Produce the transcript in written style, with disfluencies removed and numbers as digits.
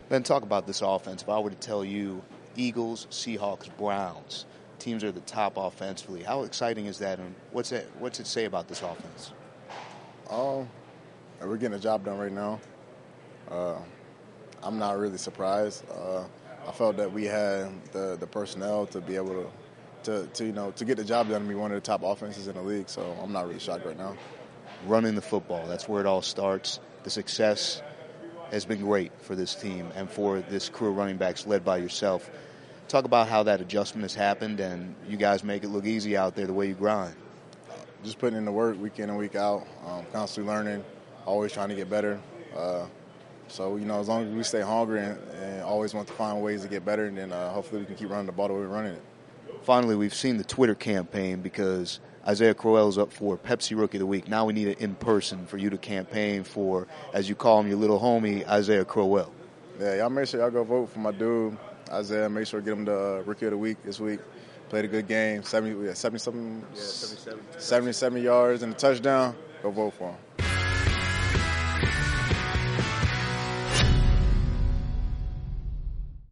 Then talk about this offense. If I were to tell you Eagles, Seahawks, Browns, teams are the top offensively, how exciting is that, and what's it say about this offense? Um, we're getting the job done right now. I'm not really surprised. I felt that we had the personnel to be able to get the job done and be one of the top offenses in the league. So I'm not really shocked right now. Running the football, that's where it all starts. The success has been great for this team and for this crew of running backs led by yourself. Talk about how that adjustment has happened and you guys make it look easy out there the way you grind. Just putting in the work week in and week out, constantly learning, always trying to get better. So, as long as we stay hungry and always want to find ways to get better, and then hopefully we can keep running the ball the way we're running it. Finally, we've seen the Twitter campaign because Isaiah Crowell is up for Pepsi Rookie of the Week. Now we need it in person for you to campaign for, as you call him, your little homie, Isaiah Crowell. Yeah, y'all make sure y'all go vote for my dude, Isaiah. Make sure to get him the Rookie of the Week this week. Played a good game, 77 yards and a touchdown. Go vote for him.